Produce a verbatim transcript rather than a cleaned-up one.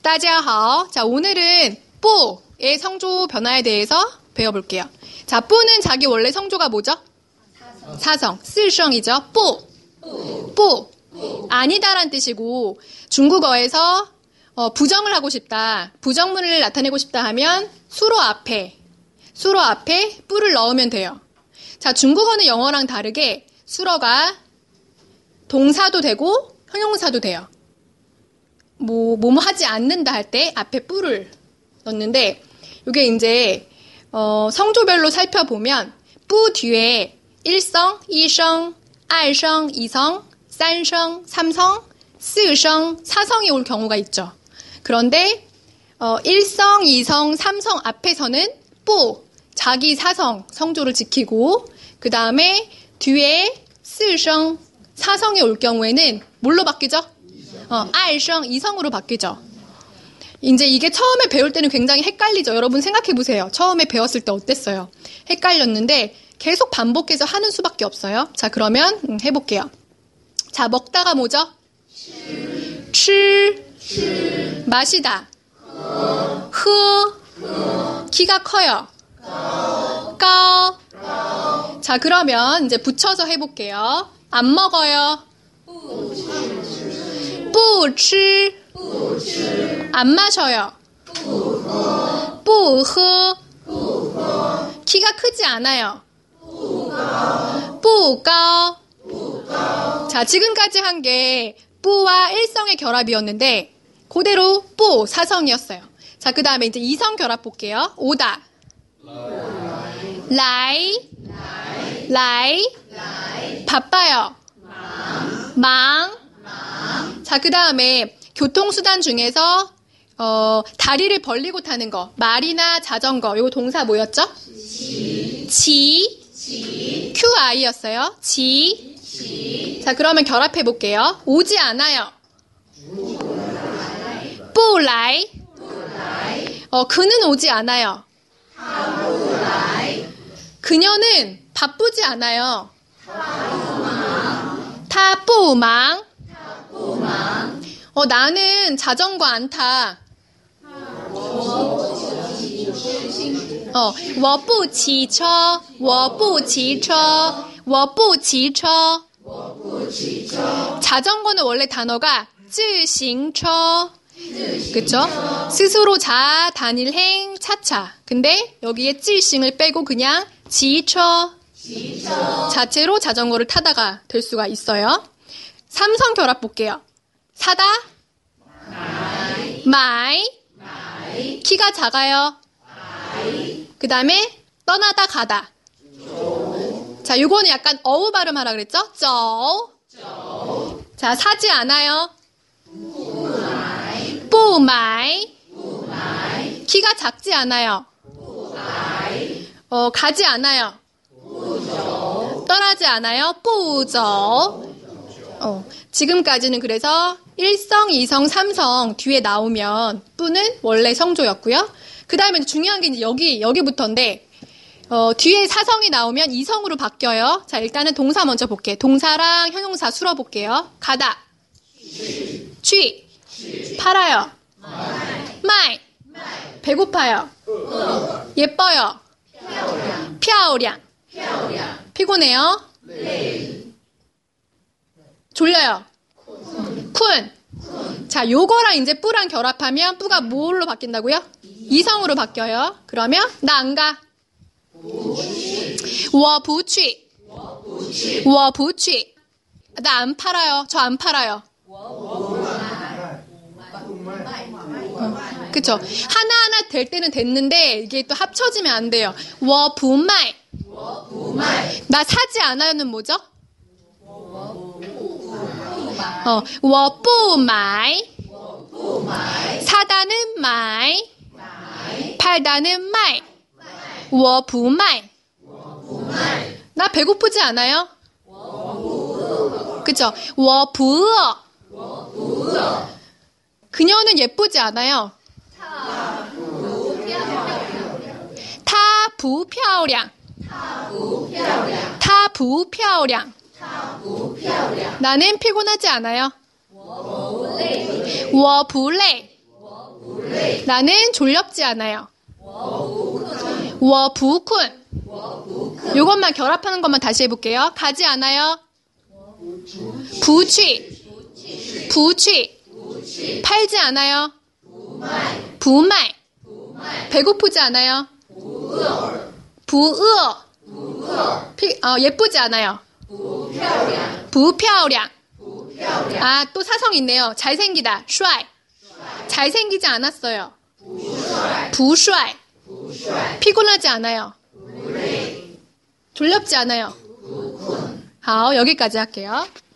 따지하오. 자, 오늘은 뿌의 성조 변화에 대해서 배워볼게요. 자, 뿌는 자기 원래 성조가 뭐죠? 사성. 사성. 스성이죠. 뿌. 뿌. 아니다란 뜻이고, 중국어에서 어, 부정을 하고 싶다, 부정문을 나타내고 싶다 하면 수로 앞에, 수로 앞에 뿌를 넣으면 돼요. 자, 중국어는 영어랑 다르게 수로가 동사도 되고 형용사도 돼요. 뭐, 뭐뭐 하지 않는다 할 때 앞에 뿌를 넣는데, 이게 이제, 어, 성조별로 살펴보면, 뿌 뒤에 일성, 이성, 알성, 이성, 삼성, 삼성,四성, 사성이 올 경우가 있죠. 그런데, 어, 일성, 이성, 삼성 앞에서는 뿌, 자기 사성, 성조를 지키고, 그 다음에 뒤에四성, 사성이 올 경우에는 뭘로 바뀌죠? 어, 알성, 이성으로 바뀌죠. 이제 이게 처음에 배울 때는 굉장히 헷갈리죠. 여러분 생각해보세요. 처음에 배웠을 때 어땠어요? 헷갈렸는데 계속 반복해서 하는 수밖에 없어요. 자, 그러면 음, 해볼게요. 자, 먹다가 뭐죠? 치, 마시다. 흐, 키가 커요. 까. 자, 그러면 이제 붙여서 해볼게요. 안 먹어요. 뿌치, 안 마셔요. 뿌흐, 키가 크지 않아요. 뿌까오. 자, 지금까지 한 게 뿌와 일성의 결합이었는데 그대로 뿌 사성이었어요. 자, 그 다음에 이제 이성 결합 볼게요. 오다. 라이, 라이, 바빠요. 망. 자, 그 다음에 교통수단 중에서 어, 다리를 벌리고 타는 거, 말이나 자전거, 이거 동사 뭐였죠? 지. 지. 큐아이였어요. 지. 지. 자, 그러면 결합해 볼게요. 오지 않아요. 뿌라이. 어, 그는 오지 않아요. 그녀는 바쁘지 않아요. 타뿌망. 어, 나는 자전거 안 타. 어, 我不骑车,我不骑车,我不骑车. 자전거는 원래 단어가 自行车. 그쵸? 스스로 자, 단일 행, 차차. 근데 여기에 自行을 빼고 그냥 骑车 자체로 자전거를 타다가 될 수가 있어요. 삼성 결합 볼게요. 사다, 마이, 키가 작아요. 그 다음에 떠나다 가다. 자, 요거는 약간 어우 발음하라 그랬죠? 쩌. 자, 사지 않아요. 뿌마이. 키가 작지 않아요. 어, 가지 않아요. 떠나지 않아요. 뿌저. 어, 지금까지는 그래서 일성, 이성, 삼성 뒤에 나오면 뿌는 원래 성조였고요. 그 다음에 중요한 게 이제 여기, 여기부터인데, 어, 뒤에 사성이 나오면 이성으로 바뀌어요. 자, 일단은 동사 먼저 볼게요. 동사랑 형용사 수로 볼게요. 가다. 취. 팔아요. 마이. 배고파요. 예뻐요. 펴오량. 피곤해요. 졸려요. 쿤. 자, 요거랑 이제 뿌랑 결합하면 뿌가 뭘로 바뀐다고요? 이성으로 바뀌어요. 그러면 나 안 가. 我不去. 我不去. 나 안 팔아요. 저 안 팔아요. 어, 그쵸? 하나하나 될 때는 됐는데 이게 또 합쳐지면 안 돼요. 我不卖. 나 사지 않아요는 뭐죠? 어, 我不买. 사다는 마이, 팔다는 마이. 我不卖. 나 배고프지 않아요? 그쵸? 我不饿. 그녀는 예쁘지 않아요? 她不漂亮. 她不漂亮. 나는 피곤하지 않아요? 我不累. 나는 졸렵지 않아요. 我不困. 요것만 결합하는 것만 다시 해볼게요. 가지 않아요. 不去. 不去. 팔지 않아요. 不卖. 배고프지 않아요. 不饿. 피, 어, 예쁘지 않아요. 不漂亮. 아, 또 사성 있네요. 잘생기다. 帅. 잘생기지 않았어요. 不帅. 피곤하지 않아요. 졸렵지 않아요. 好, 여기까지 할게요.